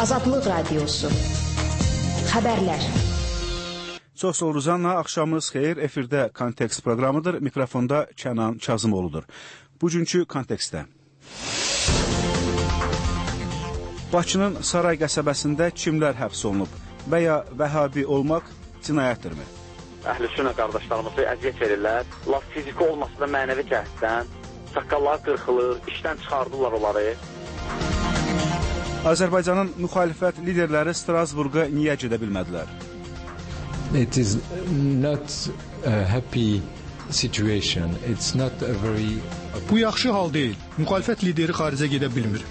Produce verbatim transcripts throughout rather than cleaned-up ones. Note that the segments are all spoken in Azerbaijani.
Azadlıq Radiosu. Xəbərlər. Çox sağ ol Ruzanna, axşamınız xeyir. Efirdə Kontekst proqramıdır. Mikrofonda Kənan Kazımoğludur. Bugünkü Kontekstdə. Bakının Saray qəsəbəsində kimlər həbs olunub və ya vəhabi olmaq cinayətdirmi? Əhlüsünnə qardaşlarımızı əziyyət verirlər. Laf fiziki olmasa da mənəvi cəhətdən saqqallar qırxılır, işdən çıxardılar onları. Azərbaycanın müxalifət liderləri Strasburqa niyə gedə bilmədilər? It is not a happy situation. It's not a very... Bu yaxşı hal deyil. Müxalifət lideri xaricə gedə bilmir.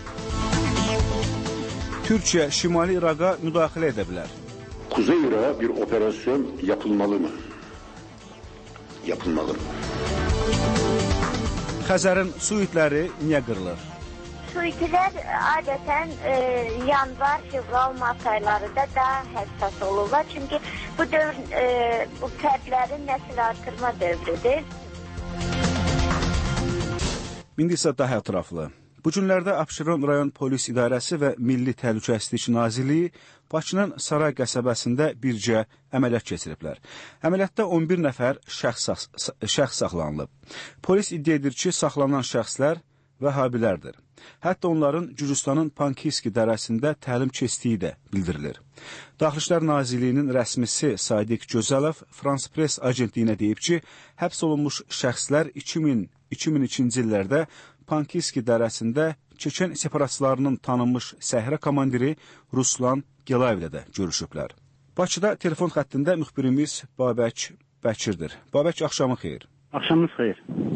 Türkiyə Şimali İraqa müdaxilə edə bilər. Kuzey Irak'a bir operasyon yapılmalı mı? Yapılmalı mı? Xəzərin su itləri niyə qırılır? Su itilər adətən e, yanvar, fevral, mart aylarında daha həssas olurlar. Çünki bu dövr e, bu fərdlərin nəsil artırma dövrüdür. İndi isə daha ətraflı. Bu günlərdə Abşeron rayon polis idarəsi və Milli Təhlükəsizlik Nazirliyi Bakının Saray qəsəbəsində bircə əməliyyat keçiriblər. Əməliyyatda on bir nəfər şəxs, şəxs saxlanılıb. Polis iddia edir ki, saxlanan şəxslər vəhabilərdir. Hətta onların Gürcüstanın Pankiski dərəsində təlim keçdiyi də bildirilir. Daxili İşlər Nazirliyinin rəsmisi Sadiq Gözəlov France Press agentliyinə deyib ki, həbs olunmuş şəxslər iki min iki min ikinci illərdə Pankiski dərəsində Çeçen separatçılarının tanınmış səhrə komandiri Ruslan Gelayev ilə də görüşüblər. Bakıda telefon xəttində müxbirimiz Babək Bəkirdir. Babək, axşamın xeyir. Axşamınız xeyir.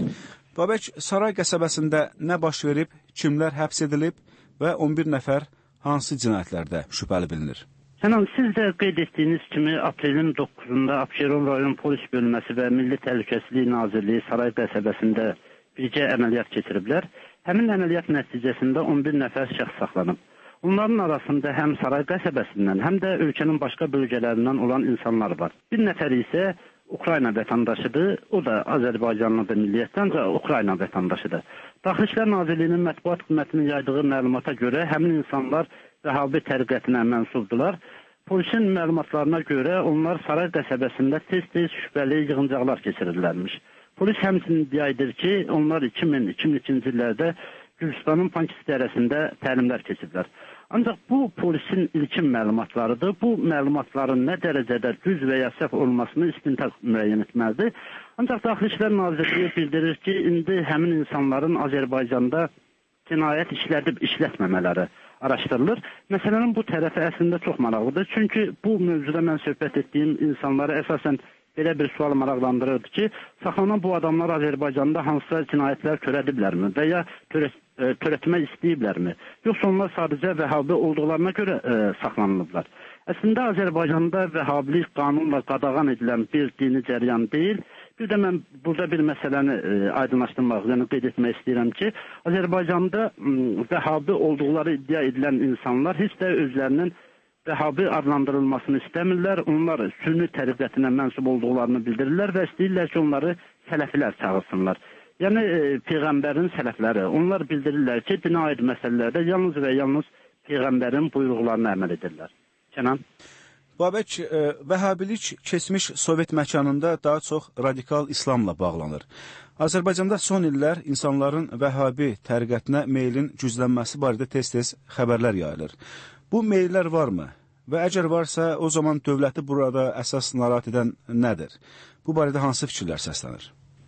Babək, Saray qəsəbəsində nə baş verib, kimlər həbs edilib və on bir nəfər hansı cinayətlərdə şübhəli bilinir? Sənan, siz də qeyd etdiyiniz kimi aprelin doqquzunda Abşeron rayon polis bölməsi və Milli Təhlükəsizlik Nazirliyi Saray qəsəbəsində bircə əməliyyat keçiriblər. Həmin əməliyyat nəticəsində on bir nəfər şəxs saxlanıb. Onların arasında həm Saray qəsəbəsindən, həm də ölkənin başqa bölgələrindən olan insanlar var. Bir nəfər isə Ukrayna vətəndaşıdır, o da Azərbaycanlıdır milliyyətdən, ancaq Ukrayna vətəndaşıdır. Daxili İşlər Nazirliyinin mətbuat xidmətinin yaydığı məlumata görə həmin insanlar vəhabi təriqətinə mənsubdular. Polisin məlumatlarına görə onlar Saray qəsəbəsində tez-tez şübhəli yığıncaqlar keçirirlərmiş. Polis həmçinin iddia edir ki, onlar iki min iki min ikinci illərdə Gürcüstanın Pankiski dərəsində təlimlər keçiblər. Ancaq bu polisin ilkin məlumatlarıdır. Bu məlumatların nə dərəcədə düz və ya səhv olmasını istintaq müəyyən etməlidir. Ancaq Daxili İşlər Nazirliyi bildirir ki, indi həmin insanların Azərbaycanda cinayət işlədib işlətməmələri araşdırılır. Məsələnin bu tərəfi əslində çox maraqlıdır. Çünki bu mövzuda mən söhbət etdiyim insanları əsasən belə bir sual maraqlandırırdı ki, saxlanan bu adamlar Azərbaycanda hansısa cinayətlər törədiblərmi və ya törət, e, törətmək istəyiblərmi? Yoxsa onlar sadəcə vəhabi olduqlarına görə e, saxlanılıblar. Əslində Azərbaycanda vəhabilik qanunla qadağan edilən bir dini cəryan deyil. Bir də mən burada bir məsələni e, aydınlaşdırmaq, yəni qeyd etmək istəyirəm ki, Azərbaycanda m, vəhabi olduqları iddia edilən insanlar heç də özlərinin vəhabi adlandırılmasını istəmirlər. Onlar sünni təriqətinə mənsub olduqlarını bildirirlər və istəyirlər ki, onları sələfilər çağırsınlar. Yəni, e, Peyğəmbərin sələfləri. Onlar bildirirlər ki, dinə aid məsələlərdə yalnız və yalnız Peyğəmbərin buyruqlarına əməl edirlər. Kənan? Babək, e, vəhabilik keçmiş Sovet məkanında daha çox radikal İslamla bağlanır. Azərbaycanda son illər insanların vəhabi təriqətinə meylin güclənməsi barədə tez-tez xəbərlər yayılır. Bu meyllər varmı? Və əgər varsa, o zaman dövləti burada əsas narahat edən nədir? Bu barədə hansı fikirlər səslənir?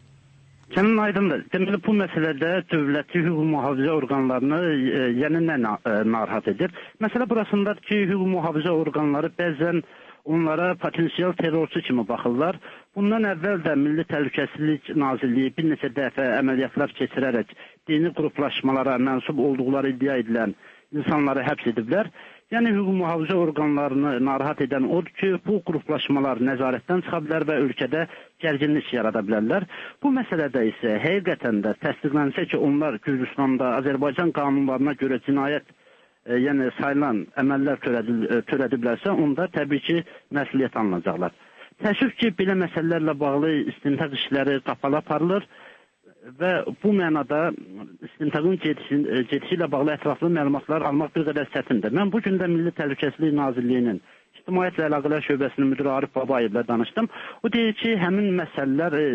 Sənin aydındır. Deməli, bu məsələdə dövləti hüquq mühafizə orqanlarını e, yəni nə e, narahat edir? Məsələ burasındadır ki, hüquq mühafizə orqanları bəzən onlara potensial terrorçu kimi baxırlar. Bundan əvvəl də Milli Təhlükəsizlik Nazirliyi bir neçə dəfə əməliyyatlar keçirərək dini qruplaşmalara mənsub olduqları iddia edilən insanları həbs ediblər. Yəni, hüquq mühafizə orqanlarını narahat edən odur ki, bu qruplaşmalar nəzarətdən çıxa bilər və ölkədə gərginlik yarada bilərlər. Bu məsələdə isə həqiqətən də təsdiqlənsə ki, onlar Gürcüstanda Azərbaycan qanunlarına görə cinayət e, yəni sayılan əməllər törədiblərsə, onda təbii ki, məsuliyyət alınacaqlar. Təəssüf ki, belə məsələlərlə bağlı istintaq işləri qapalı aparılır. Və bu mənada istintaqın gedişi, gedişi ilə bağlı ətraflı məlumatlar almaq bir qədər çətindir. Mən bu gün də Milli Təhlükəsizlik Nazirliyinin İctimaiyyətlə Əlaqələr Şöbəsinin müdiri Arif Babayevlə danışdım. O deyir ki, həmin məsələlər e,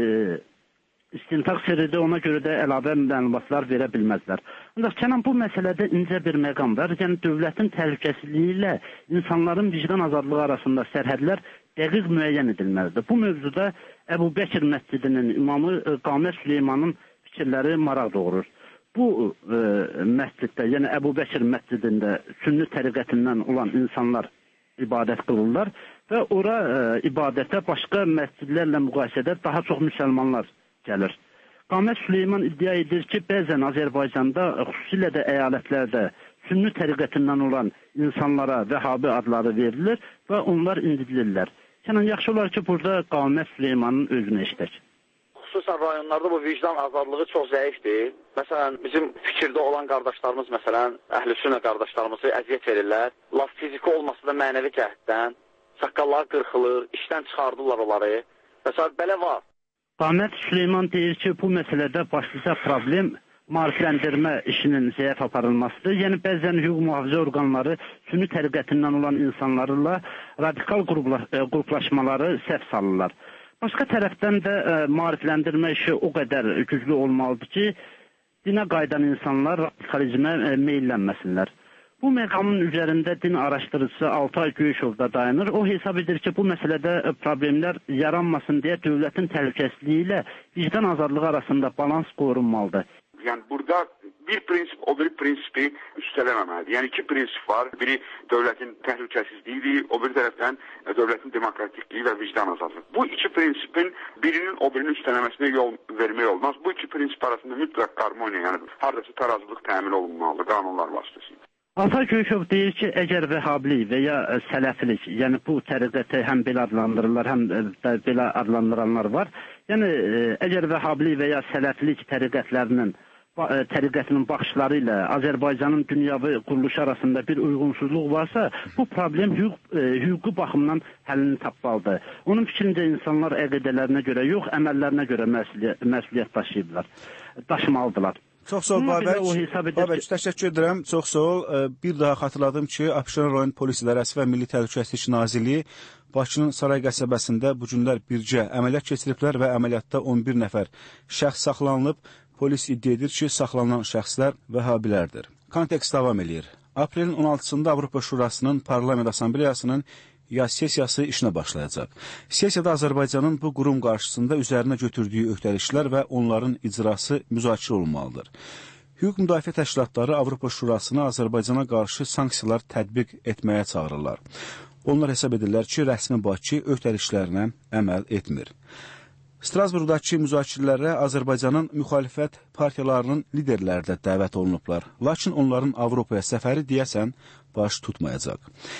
istintaq sirridir, ona görə də əlavə məlumatlar verə bilməzlər. Ancaq Kənan, bu məsələdə incə bir məqam var. Yəni dövlətin təhlükəsizliyi ilə insanların vicdan azadlığı arasında sərhədlər dəqiq müəyyən edilməlidir. Bu mövzuda Əbu Bəkir məscidinin imamı Qamət Süleymanın fikirləri maraq doğurur. Bu e, məsciddə, yəni Əbu Bəkir məscidində sünni təriqətindən olan insanlar ibadət qılırlar və ora e, ibadətə başqa məscidlərlə müqayisədə daha çox müsəlmanlar gəlir. Qamət Süleyman iddia edir ki, bəzən Azərbaycanda, xüsusilə də əyalətlərdə sünni təriqətindən olan insanlara Vəhabi adları verilir və onlar incidilirlər. Kənan, yaxşı olar ki, burada Qamət Süleymanın özünü eşitək. Xüsusən rayonlarda bu vicdan azadlığı çox zəifdir. Məsələn, bizim fikirdə olan qardaşlarımız, məsələn, əhlüsünnə qardaşlarımızı əziyyət verirlər. Laf fiziki olmasa da mənəvi cəhətdən saqqalları qırxılır, işdən çıxardırlar onları. Məsələn, belə var. Qamət Süleyman deyir ki, bu məsələdə başlıca problem maarifləndirmə işinin zəif aparılmasıdır. Yəni, bəzən hüquq mühafizə orqanları sünni təriqətindən olan insanlarla radikal qruplaşmaları səhv salırlar. Başqa tərəfdən də ə, maarifləndirmə işi o qədər güclü olmalıdır ki, dinə qayıdan insanlar radikalizmə ə, meyllənməsinlər. Bu məqamın üzərində din araşdırıcısı Altay Göyüşov da dayanır. O hesab edir ki, bu məsələdə ə, problemlər yaranmasın deyə dövlətin təhlükəsizliyi ilə vicdan azadlığı arasında balans qorunmalıdır. Yəni burada bir prinsip o bir prinsipi üstələməməlidir. Yəni iki prinsip var. Biri dövlətin təhlükəsizliyidir, o bir tərəfdən dövlətin demokratikliyi və vicdan azadlığı. Bu iki prinsipin birinin o birinin üstələməsinə yol vermək olmaz. Bu iki prinsip arasında mütləq harmoniya, yəni haradasa tarazlıq təmin olunmalıdır qanunlar vasitəsilə. Altay Göyüşov deyir ki, əgər vəhhabilik və ya sələfilik, yəni bu təriqəti həm belə adlandırırlar, həm də belə adlandıranlar var. Yəni əgər vəhhabilik və ya sələfilik təriqətlərinin təriqətinin baxışları ilə Azərbaycanın dünyavi quruluşu arasında bir uyğunsuzluq varsa, bu problem hüquq, e, hüquqi baxımdan həllini tapmalıdır. Onun fikrində insanlar əqidələrinə görə yox, əməllərinə görə məsuliyyət, məsuliyyət daşıyırlar, daşımalıdırlar. Çox sağ ol, Babək. Babək, təşəkkür edirəm. Çox sağ ol. Bir daha xatırladım ki, Abşeron rayon polis idarəsi və Milli Təhlükəsizlik Nazirliyi Bakının Saray qəsəbəsində bu günlər bircə əməliyyat keçiriblər və əməliyyatda on bir nəfər şəxs saxlanılıb. Polis iddia edir ki, saxlanılan şəxslər vəhabilərdir. Kontekst davam edir. Aprelin on altısında Avropa Şurasının Parlament Assambleyasının yaz sessiyası işinə başlayacaq. Sessiyada Azərbaycanın bu qurum qarşısında üzərinə götürdüyü öhdəliklər və onların icrası müzakirə olunmalıdır. Hüquq müdafiə təşkilatları Avropa Şurasına Azərbaycana qarşı sanksiyalar tətbiq etməyə çağırırlar. Onlar hesab edirlər ki, rəsmi Bakı öhdəliklərinə əməl etmir. Strasburqdakı müzakirələrə Azərbaycanın müxalifət partiyalarının liderləri də dəvət olunublar. Lakin onların Avropaya səfəri deyəsən baş tutmayacaq.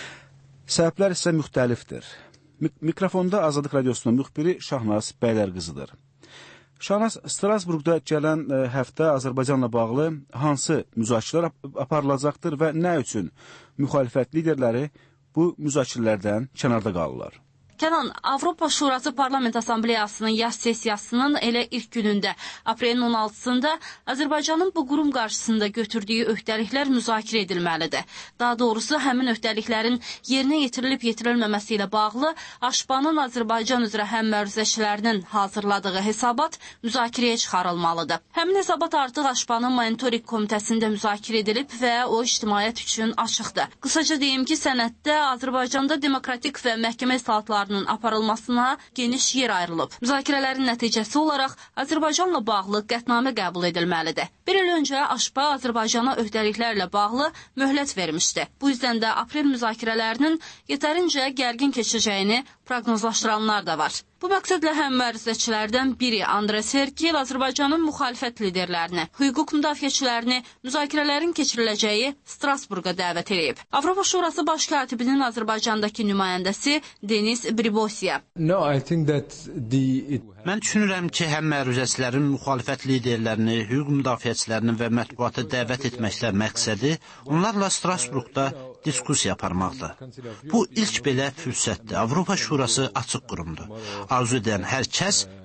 Səbəblər isə müxtəlifdir. Mik mikrofonda Azadlıq Radiosunun müxbiri Şahnaz Bəylərqızıdır. Şahnaz, Strasburqda gələn ə, həftə Azərbaycanla bağlı hansı müzakirələr ap aparılacaqdır və nə üçün müxalifət liderləri bu müzakirələrdən kənarda qalırlar? Kənan, Avropa Şurası Parlament Assambleyasının yaz sessiyasının elə ilk günündə, aprelin on altısında Azərbaycanın bu qurum qarşısında götürdüyü öhdəliklər müzakirə edilməlidir. Daha doğrusu, həmin öhdəliklərin yerinə yetirilib yetirilməməsi ilə bağlı Aşpanın Azərbaycan üzrə həm məruzəçilərinin hazırladığı hesabat müzakirəyə çıxarılmalıdır. Həmin hesabat artıq Aşpanın monitorik komitəsində müzakirə edilib və o ictimaiyyət üçün açıqdır. Qısaca deyim ki, sənəddə Azərbaycanda demokratik və məhkəmə islahatlarının aparılmasına geniş yer ayrılıb. Müzakirələrin nəticəsi olaraq Azərbaycanla bağlı qətnamə qəbul edilməlidir. Bir il öncə Aşpa Azərbaycana öhdəliklərlə bağlı möhlət vermişdi. Bu yüzdən də aprel müzakirələrinin yetərincə gərgin keçəcəyini proqnozlaşdıranlar da var. Bu məqsədlə həm məruzəçilərdən biri Andres Herkel Azərbaycanın müxalifət liderlərini, hüquq müdafiəçilərini müzakirələrin keçiriləcəyi Strasburqa dəvət edib. Avropa Şurası baş katibinin Azərbaycandakı nümayəndəsi Denis Bribosiya. No, I think that the Mən düşünürəm ki, həm məruzəçilərin müxalifət liderlərini, hüquq müdafiəçilərini və mətbuatı dəvət etməklə məqsədi onlarla Strasburqda diskusiya aparmaqdır. Bu ilk belə fürsətdir. Avropa Şurası açıq qurumdur. Arzu edən hər kəs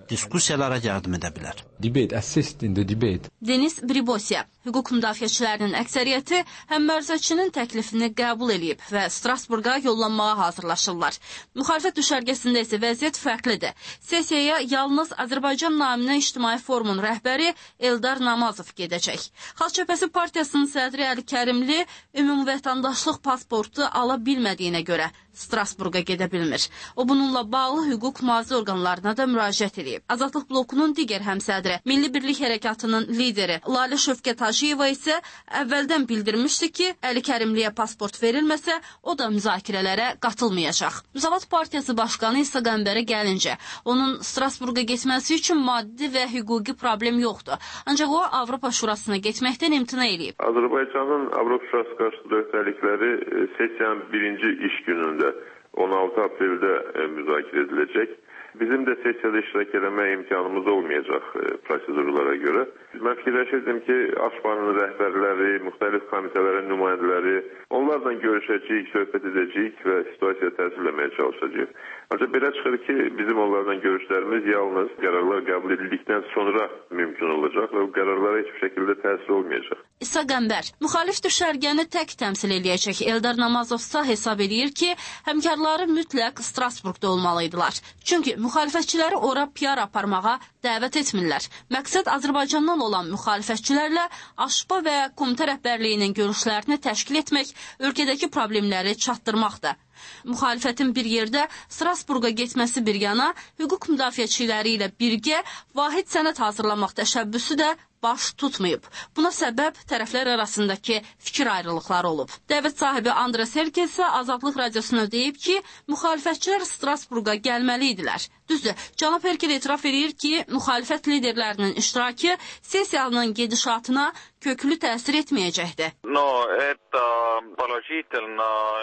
diskussiyalara yardım edə bilər. Debate, assist in the debate. Denis Bribosiya, hüquq müdafiəçilərinin əksəriyyəti həmməruzəçinin təklifini qəbul edib və Strasburqa yollanmağa hazırlaşırlar. Müxalifət düşərgəsində isə vəziyyət fərqlidir. Sessiyaya yalnız Azərbaycan naminə İctimai Forumun rəhbəri Eldar Namazov gedəcək. Xalq Cəbhəsi Partiyasının sədri Əli Kərimli ümumvətəndaşlıq pasportu ala bilmədiyinə görə Strasburqa gedə bilmir. O bununla bağlı hüquq mühafizə orqanlarına da müraciət edib. Azadlıq blokunun digər həmsədri, Milli Birlik Hərəkatının lideri Lalə Şövkət Hacıyeva isə əvvəldən bildirmişdi ki, Əli Kərimliyə pasport verilməsə, o da müzakirələrə qatılmayacaq. Müsavat Partiyası başqanı İsa Qəmbərə gəlincə, onun Strasburqa getməsi üçün maddi və hüquqi problem yoxdur. Ancaq o Avropa Şurasına getməkdən imtina edib. Azərbaycanın Avropa Şurası qarşıtı öhdəlikləri sessiyanın birinci iş günündə on altı apreldə müzakirə ediləcək. Bizim də sessiyada iştirak eləmək imkanımız olmayacaq prosedurlara görə. Mən fikirləşirdim ki, AŞPA'nın rəhbərləri, müxtəlif komitələrin nümayəndələri, onlarla görüşəcəyik, söhbət edəcəyik və situasiya təsirləməyə çalışacağıq. Ancaq belə çıxır ki, bizim onlarla görüşlərimiz yalnız qərarlar qəbul edildikdən sonra mümkün olacaq və bu qərarlara heç bir şəkildə təsir olmayacaq. İsa Qəmbər, müxalif düşərgəni tək təmsil eləyəcək Eldar Namazovsa hesab edir ki, həmkarları mütləq Strasburqda olmalıydılar. Çünki müxalifətçiləri ora P R aparmağa dəvət etmirlər. Məqsəd Azərbaycandan olan müxalifətçilərlə AŞPA və komitə rəhbərliyinin görüşlərini təşkil etmək, ölkədəki problemləri çatdırmaqdır. Müxalifətin bir yerdə Strasburqa getməsi bir yana, hüquq müdafiəçiləri ilə birgə vahid sənəd hazırlamaq təşəbbüsü də baş tutmayıb. Buna səbəb tərəflər arasındakı fikir ayrılıqları olub. Dəvət sahibi Andres Herkel isə Azadlıq Radiosuna deyib ki, müxalifətçilər Strasburqa gəlməli idilər. Düzdür, cənab Herkel etiraf edir ki, müxalifət liderlərinin iştirakı sessiyanın gedişatına köklü təsir etməyəcəkdir. No, это положительно,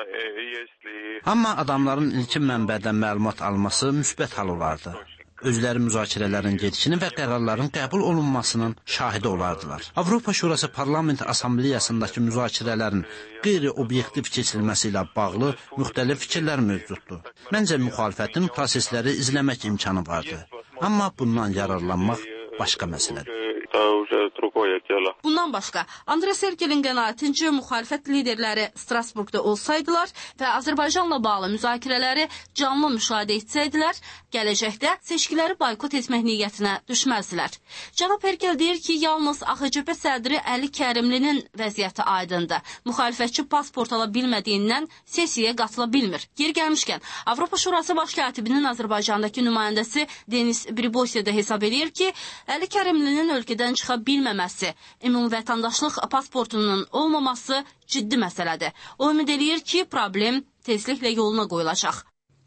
если... Amma adamların ilkin mənbədən məlumat alması müsbət hal olardı. Özləri müzakirələrin gedişini və qərarların qəbul olunmasının şahidi olardılar. Avropa Şurası Parlament Assambleyasındakı müzakirələrin qeyri-obyektiv keçirilməsi ilə bağlı müxtəlif fikirlər mövcuddur. Məncə müxalifətin prosesləri izləmək imkanı vardı. Amma bundan yararlanmaq başqa məsələdir. Bundan başqa, Andres Herkelin qənaətincə müxalifət liderləri Strasburqda olsaydılar və Azərbaycanla bağlı müzakirələri canlı müşahidə etsəydilər, gələcəkdə seçkiləri boykot etmək niyyətinə düşməzdilər. Cənab Herkel deyir ki, yalnız A X C P sədri Əli Kərimlinin vəziyyəti aydındır. Müxalifətçi pasport ala bilmədiyindən sessiyaya qatıla bilmir. Yer gəlmişkən, Avropa Şurası Baş Katibinin Azərbaycandakı nümayəndəsi Denis Bribosiya da hesab edir ki, Əli Kərimlinin ölkədən çıxa bilməməsi, ümumvətəndaşlıq pasportunun olmaması ciddi məsələdir. O ümid eləyir ki, problem tezliklə yoluna qoyulacaq.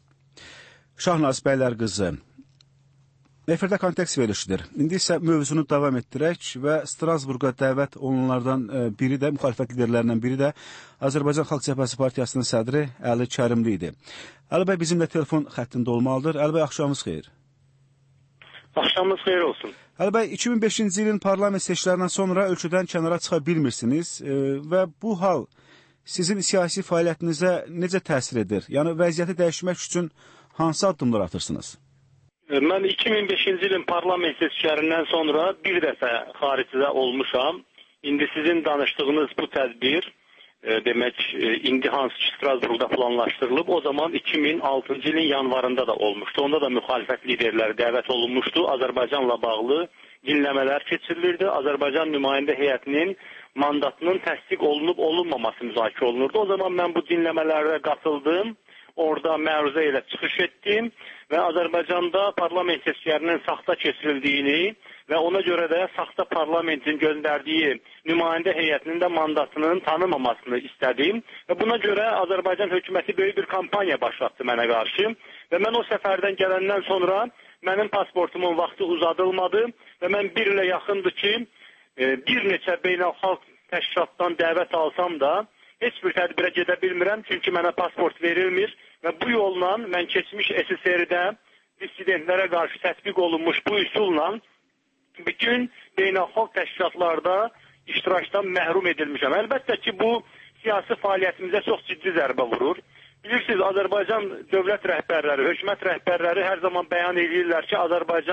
Şahnaz Bəylər qızı, efirdə kontekst verilişidir. İndi isə mövzunu davam etdirək və Strasburqa dəvət olunanlardan biri də, müxalifət liderlərindən biri də Azərbaycan Xalq Cəbhəsi Partiyasının sədri Əli Kərimli idi. Əli bəy bizimlə telefon xəttində olmalıdır. Əli bəy, axşamınız xeyir. Axşamınız xeyir olsun. Əli bəy, iki min beşinci ilin parlament seçkilərindən sonra ölkədən kənara çıxa bilmirsiniz və bu hal sizin siyasi fəaliyyətinizə necə təsir edir? Yəni, vəziyyəti dəyişmək üçün hansı addımlar atırsınız? Mən iki min beşinci ilin parlament seçkilərindən sonra bir dəfə xaricdə olmuşam. İndi sizin danışdığınız bu tədbir, e, demək, e, indi hansı ki Strasburqda planlaşdırılıb, o zaman iki min altıncı ilin yanvarında da olmuşdu. Onda da müxalifət liderləri dəvət olunmuşdu. Azərbaycanla bağlı dinləmələr keçirilirdi. Azərbaycan nümayəndə heyətinin mandatının təsdiq olunub olunmaması müzakirə olunurdu. O zaman mən bu dinləmələrə qatıldım. Orada məruzə ilə çıxış etdim və Azərbaycanda parlament seçkilərinin saxta keçirildiyini və ona görə də saxta parlamentin göndərdiyi nümayəndə heyətinin də mandatının tanınmamasını istədim və buna görə Azərbaycan hökuməti böyük bir kampaniya başlatdı mənə qarşı və mən o səfərdən gələndən sonra mənim pasportumun vaxtı uzadılmadı və mən bir ilə yaxındır ki, bir neçə beynəlxalq təşkilatdan dəvət alsam da heç bir tədbirə gedə bilmirəm, çünki mənə pasport verilmir və bu yolla mən keçmiş S S R-də dissidentlərə qarşı tətbiq olunmuş bu üsulla bütün beynəlxalq təşkilatlarda iştirakdan məhrum edilmişəm. Əlbəttə ki, bu siyasi fəaliyyətimizə çox ciddi zərbə vurur. Bilirsiniz, Azərbaycan dövlət rəhbərləri, hökumət rəhbərləri hər zaman bəyan edirlər ki, Azərbaycan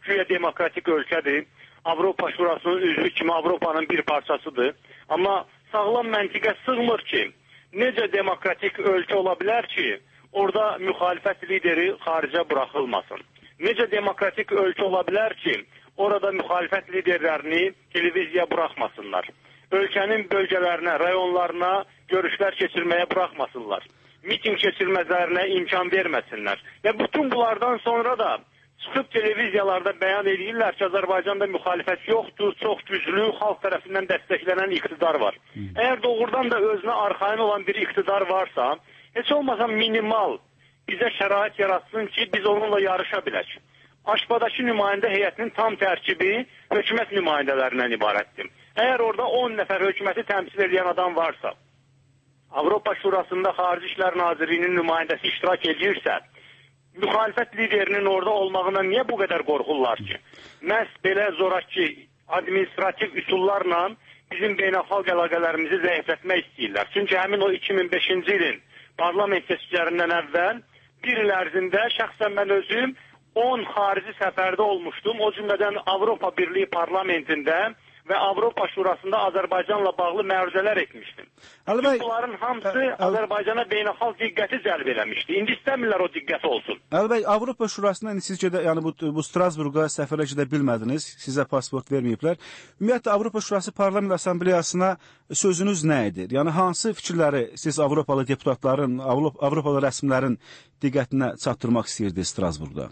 güya demokratik ölkədir. Avropa Şurasının üzvü kimi Avropanın bir parçasıdır. Amma sağlam məntiqə sığmır ki, necə demokratik ölkə ola bilər ki, orada müxalifət lideri xaricə buraxılmasın. Necə demokratik ölkə ola bilər ki, orada müxalifət liderlərini televiziyaya buraxmasınlar. Ölkənin bölgələrinə, rayonlarına görüşlər keçirməyə buraxmasınlar. Miting keçirməzlərinə imkan verməsinlər. Və bütün bunlardan sonra da çıxıb televiziyalarda bəyan edirlər ki, Azərbaycanda müxalifət yoxdur, çox güclü, xalq tərəfindən dəstəklənən iqtidar var. Hmm. Əgər doğrudan da özünə arxayın olan bir iqtidar varsa, heç olmasa minimal bizə şərait yaratsın ki, biz onunla yarışa bilək. Aşbadakı nümayəndə heyətinin tam tərkibi hökumət nümayəndələrindən ibarətdir. Əgər orada on nəfər hökuməti təmsil edən adam varsa, Avropa Şurasında Xarici İşlər Nazirliyinin nümayəndəsi iştirak edirsə, müxalifət liderinin orada olmağına niyə bu qədər qorxurlar ki? Məhz belə zoraki administrativ üsullarla bizim beynəlxalq əlaqələrimizi zəiflətmək istəyirlər. Çünki həmin o iki min beşinci ilin parlament seçkilərindən əvvəl bir il ərzində şəxsən mən özüm on xarici səfərdə olmuşdum. O cümlədən Avropa Birliyi parlamentində və Avropa Şurasında Azərbaycanla bağlı məruzələr etmişdim. Əlbəy, bunların hamısı əl, Azərbaycana beynəlxalq diqqəti cəlb eləmişdi. İndi istəmirlər o diqqət olsun. Əlbəy, Avropa Şurasına siz gedə, yəni bu, bu Strasburqa səfərə gedə bilmədiniz, sizə pasport verməyiblər. Ümumiyyətlə Avropa Şurası Parlament Assambleyasına sözünüz nə edir? Yəni hansı fikirləri siz Avropalı deputatların, Avropalı rəsmilərin diqqətinə çatdırmaq istəyirdiniz Strasburqda?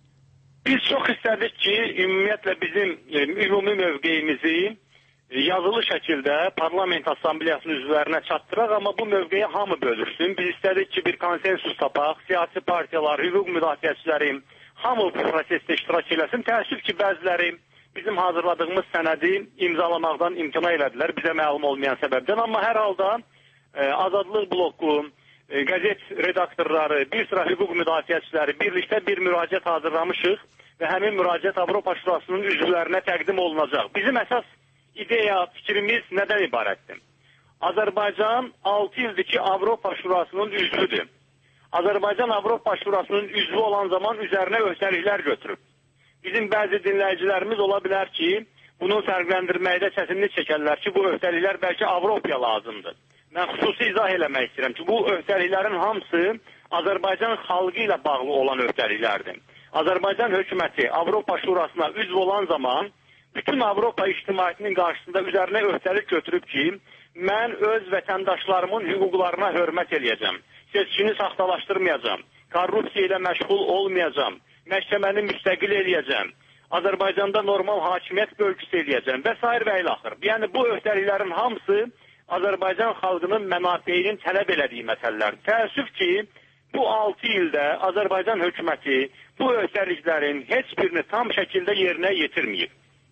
Biz çox istədik ki, ümumiyyətlə bizim e, ümumi mövqeyimizi yazılı şəkildə Parlament Assambleyasının üzvlərinə çatdıraq, amma bu mövqeyi hamı bölürsün. Biz istədik ki, bir konsensus tapaq, siyasi partiyalar, hüquq müdafiəçiləri hamı bu prosesdə iştirak eləsin. Təəssüf ki, bəziləri bizim hazırladığımız sənədi imzalamaqdan imtina elədilər, bizə məlum olmayan səbəbdən. Amma hər halda e, Azadlıq bloku, e, qəzet redaktorları, bir sıra hüquq müdafiəçiləri birlikdə bir müraciət hazırlamışıq və həmin müraciət Avropa Şurasının üzvlərinə təqdim olunacaq. Bizim əsas ideya, fikrimiz nədən ibarətdir? Azərbaycan altı ildir ki, Avropa Şurasının üzvüdür. Azərbaycan Avropa Şurasının üzvü olan zaman üzərinə öhdəliklər götürüb. Bizim bəzi dinləyicilərimiz ola bilər ki, bunu fərqləndirməkdə çətinlik çəkərlər ki, bu öhdəliklər bəlkə Avropaya lazımdır. Mən xüsusi izah eləmək istəyirəm ki, bu öhdəliklərin hamısı Azərbaycan xalqı ilə bağlı olan öhdəliklərdir. Azərbaycan hökuməti Avropa Şurasına üzv olan zaman bütün Avropa ictimaiyyətinin qarşısında üzərinə öhdəlik götürüb ki, mən öz vətəndaşlarımın hüquqlarına hörmət eləyəcəm, seçkini saxtalaşdırmayacam, korrupsiya ilə məşğul olmayacam, məhkəməni müstəqil eləyəcəm, Azərbaycanda normal hakimiyyət bölgüsü eləyəcəm və s. və ilaxır. Yəni bu öhdəliklərin hamısı Azərbaycan xalqının mənafeyinin tələb elədiyi məsələlər. Təəssüf ki, bu altı ildə Azərbaycan hökuməti bu öhdəliklərin heç birini tam şəkildə yerinə yetirməyib.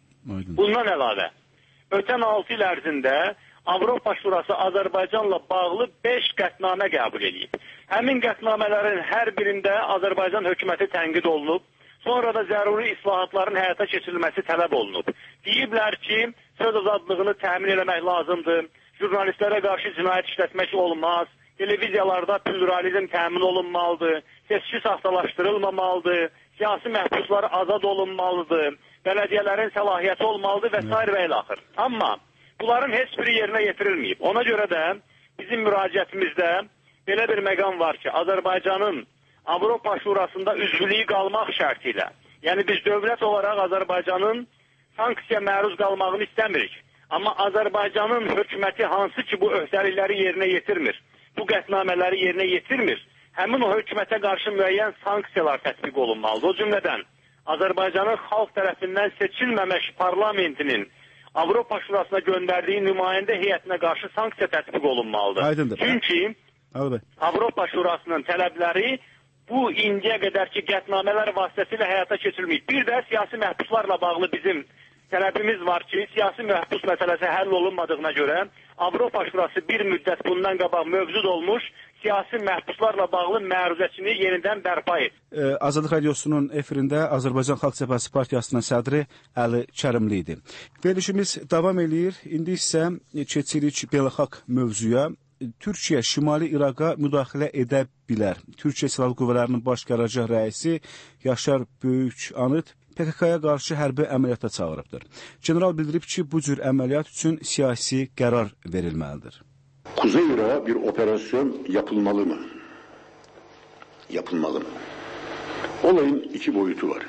Bundan əlavə, ötən altı il ərzində Avropa Şurası Azərbaycanla bağlı beş qətnamə qəbul edib. Həmin qətnamələrin hər birində Azərbaycan hökuməti tənqid olunub, sonra da zəruri islahatların həyata keçirilməsi tələb olunub. Deyiblər ki, söz azadlığını təmin eləmək lazımdır, jurnalistlərə qarşı cinayət işlətmək olmaz, televiziyalarda pluralizm təmin olunmalıdır, seçki saxtalaşdırılmamalıdır, siyasi məhbuslar azad olunmalıdır, bələdiyyələrin səlahiyyəti olmalıdır və s. və ilaxır. Amma bunların heç biri yerinə yetirilməyib. Ona görə də bizim müraciətimizdə belə bir məqam var ki, Azərbaycanın Avropa Şurasında üzvlüyü qalmaq şərti ilə, yəni biz dövlət olaraq Azərbaycanın sanksiya məruz qalmağını istəmirik. Amma Azərbaycanın hökuməti hansı ki bu öhdəlikləri yerinə yetirmir, bu qətnamələri yerinə yetirmir, həmin o hökumətə qarşı müəyyən sanksiyalar tətbiq olunmalıdır. O cümlədən Azərbaycanın xalq tərəfindən seçilməmiş parlamentinin Avropa Şurasına göndərdiyi nümayəndə heyətinə qarşı sanksiya tətbiq olunmalıdır. Aydındır. Çünki Əlbət. Avropa Şurasının tələbləri bu indiyə qədərki qətnamələr vasitəsilə həyata keçirilməyib. Bir də siyasi məhbuslarla bağlı bizim tələbimiz var ki, siyasi məhbus məsələsi həll olunmadığına görə Avropa Şurası bir müddət bundan qabaq mövcud olmuş siyasi məhbuslarla bağlı məruzəsini yenidən bərpa et. Ee, Azadlıq Radiosunun efirində Azərbaycan Xalq Cəbhəsi Partiyasının sədri Əli Kərimli idi. Verilişimiz davam eləyir. İndi isə keçirik beynəlxalq mövzuya. Türkiyə Şimali İraqa müdaxilə edə bilər. Türkiyə Silahlı Qüvvələrinin Baş Qərargah rəisi Yaşar Böyük Anıt P K K-ya qarşı hərbi əməliyyata çağırıbdır. General bildirib ki, bu cür əməliyyat üçün siyasi qərar verilməlidir. Kuzey Irak'a bir operasyon yapılmalı mı? Yapılmalı mı? Olayın iki boyutu var.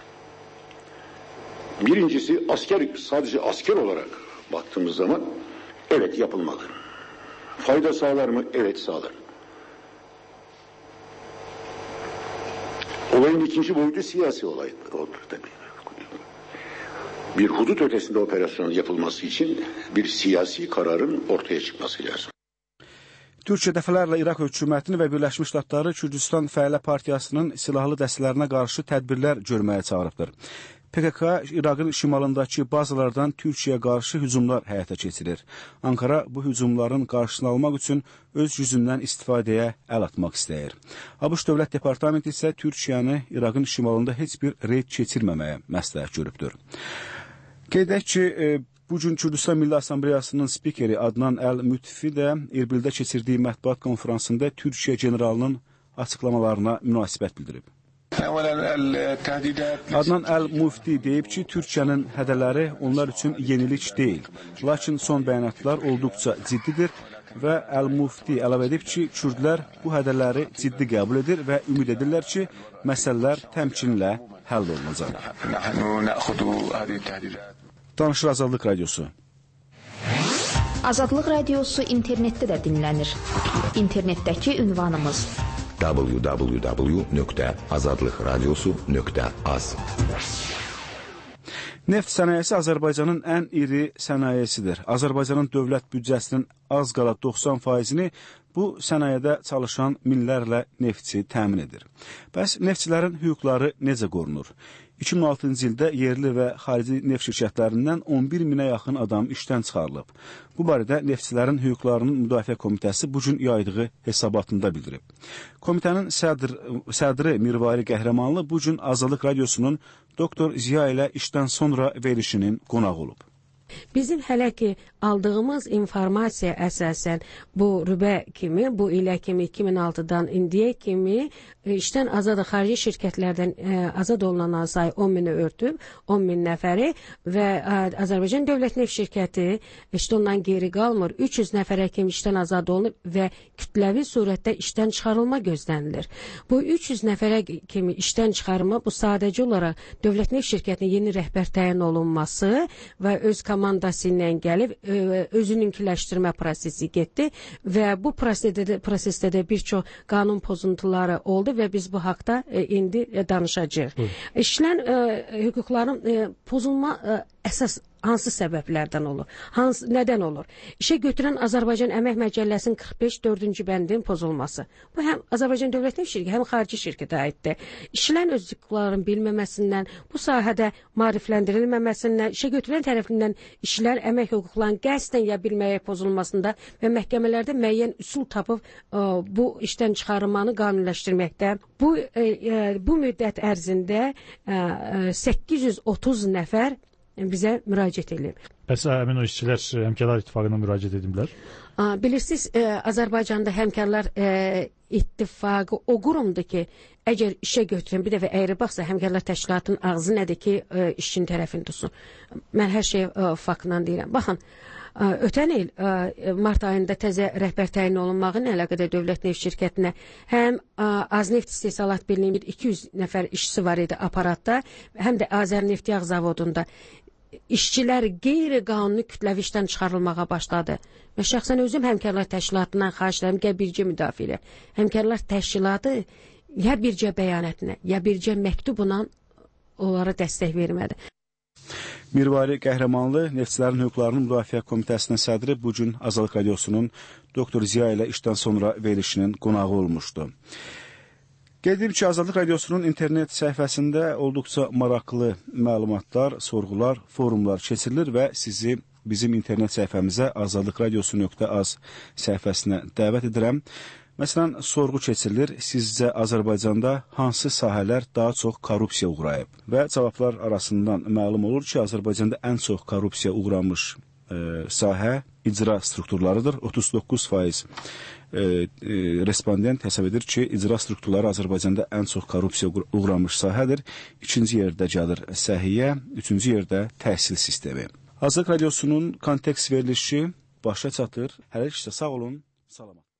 Birincisi asker, sadece asker olarak baktığımız zaman evet yapılmalı. Fayda sağlar mı? Evet sağlar. Olayın ikinci boyutu siyasi olay olur tabii. Bir hudut ötesinde operasyon yapılması için bir siyasi kararın ortaya çıkması lazım. Türkiyə dəfələrlə İraq hökumətini və Birləşmiş Ştatları Kürdistan Fəhlə Partiyasının silahlı dəstələrinə qarşı tədbirlər görməyə çağırıbdır. P K K İraqın şimalındakı bazalardan Türkiyəyə qarşı hücumlar həyata keçirir. Ankara bu hücumların qarşısını almaq üçün öz gücündən istifadəyə əl atmaq istəyir. ABŞ Dövlət Departamenti isə Türkiyəni İraqın şimalında heç bir reyd keçirməməyə məsləhət görübdür. Qeyd edək ki, e, bu gün Kürdistan Milli Assambleyasının spikeri Adnan Əl-Mütfi də Erbildə keçirdiyi mətbuat konferansında Türkiyə generalının açıqlamalarına münasibət bildirib. Adnan Əl-Müfti deyib ki, Türkiyənin hədələri onlar üçün yenilik deyil. Lakin son bəyanatlar olduqca ciddidir və Əl-Müfti əlavə edib ki, Kürdlər bu hədələri ciddi qəbul edir və ümid edirlər ki, məsələlər təmkinlə həll olunacaq. Danışır Azadlıq Radiosu. Azadlıq Radiosu internetdə də dinlənir. İnternetdəki ünvanımız w w w nöqtə azadlıq radiosu nöqtə az. Neft sənayesi Azərbaycanın ən iri sənayesidir. Azərbaycanın dövlət büdcəsinin az qala doxsan faizini bu sənayədə çalışan minlərlə neftçi təmin edir. Bəs neftçilərin hüquqları necə qorunur? iki min on altıncı ildə yerli və xarici neft şirkətlərindən on bir minə yaxın adam işdən çıxarılıb. Bu barədə Neftçilərin Hüquqlarının Müdafiə Komitəsi bu gün yaydığı hesabatında bildirib. Komitənin sədr, sədri Mirvari Qəhrəmanlı bu gün Azadlıq Radiosunun doktor Ziya ilə işdən sonra verilişinin qonağı olub. Bizim hələ ki aldığımız informasiya əsasən bu rübə kimi, bu ilə kimi iki min altıdan indiyə kimi işdən azad xarici şirkətlərdən ə, azad olunan sayı on mini örtüb, on min nəfəri və ə, Azərbaycan Dövlət Neft Şirkəti işte ondan geri qalmır. üç yüz nəfərə kimi işdən azad olunub və kütləvi surətdə işdən çıxarılma gözlənilir. Bu üç yüz nəfərə kimi işdən çıxarılma bu sadəcə olaraq Dövlət Neft Şirkətinin yeni rəhbər təyin olunması və öz komandası ilə gəlib özününkiləşdirmə prosesi getdi və bu prosesdə, prosesdə də bir çox qanun pozuntuları oldu və biz bu haqda e, indi e, danışacağıq. İşlən e, hüquqların e, pozulma e, əsas hansı səbəblərdən olur? Hansı, nədən olur? İşə götürən Azərbaycan Əmək Məcəlləsinin qırx beş dördüncü bəndinin pozulması. Bu həm Azərbaycan Dövlət Neft Şirkəti, həm xarici şirkətə aiddir. İşlən öz hüquqlarının bilməməsindən, bu sahədə maarifləndirilməməsindən, işə götürən tərəfindən işlər əmək hüquqlarının qəsdən ya bilməyə pozulmasında və məhkəmələrdə müəyyən üsul tapıb ə, bu işdən çıxarılmanı qanunləşdirməkdə. Bu, ə, bu müddət ərzində ə, səkkiz yüz otuz nəfər bizə müraciət edib. Bəs həmin o işçilər Həmkarlar İttifaqına müraciət ediblər? Bilirsiniz, e, Azərbaycanda Həmkarlar e, İttifaqı o qurumdur ki, əgər işə götürən, bir dəfə əyri baxsa, Həmkarlar Təşkilatının ağzı nədir ki, e, işçinin tərəfini tutsun. Mən hər şeyi e, faktla deyirəm. Baxın, e, ötən il e, mart ayında təzə rəhbər təyin olunmağı ilə əlaqədar Dövlət Neft Şirkətinə həm e, Azneft İstehsalat Birliyinin bir iki yüz nəfər işçisi var idi aparatda, həm də Azərneft Yağ Zavodunda. İşçilər qeyri-qanuni kütləvi işdən çıxarılmağa başladı. Və şəxsən özüm Həmkarlar Təşkilatından xahiş edirəm ki, bircə müdafiə elə. Həmkarlar Təşkilatı ya bircə bəyanətinə, ya bircə məktubla onlara dəstək vermədi. Mirvari Qəhrəmanlı, Neftçilərin Hüquqlarının Müdafiə Komitəsinin sədri bu gün Azadlıq Radiosunun doktor Ziya ilə işdən sonra verilişinin qonağı olmuşdu. Qeyd edib ki, Azadlıq Radiosunun internet səhifəsində olduqca maraqlı məlumatlar, sorğular, forumlar keçirilir və sizi bizim internet səhifəmizə azadlıq radiosu nöqtə az səhifəsinə dəvət edirəm. Məsələn, sorğu keçirilir, sizcə Azərbaycanda hansı sahələr daha çox korrupsiya uğrayıb? Və cavablar arasından məlum olur ki, Azərbaycanda ən çox korrupsiya uğramış e, sahə icra strukturlarıdır. otuz doqquz faiz e, e, respondent hesab edir ki, icra strukturları Azərbaycanda ən çox korrupsiya uğramış sahədir. İkinci yerdə gəlir səhiyyə, üçüncü yerdə təhsil sistemi. Azad Radiosunun kontekst verilişi başa çatır. Hələlik isə sağ olun, salamat.